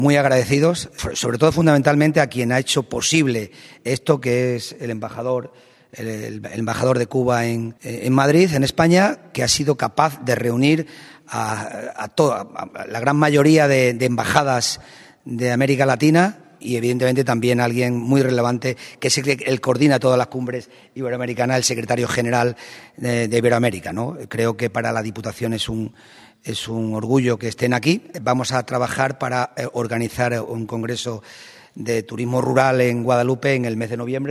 Muy agradecidos, sobre todo fundamentalmente a quien ha hecho posible esto, que es el embajador de Cuba en Madrid, en España, que ha sido capaz de reunir a la gran mayoría de embajadas de América Latina y, evidentemente, también alguien muy relevante, que es el que coordina todas las cumbres iberoamericanas, el secretario general de Iberoamérica, ¿no? Creo que para la Diputación es un orgullo que estén aquí. Vamos a trabajar para organizar un congreso de turismo rural en Guadalupe en el mes de noviembre.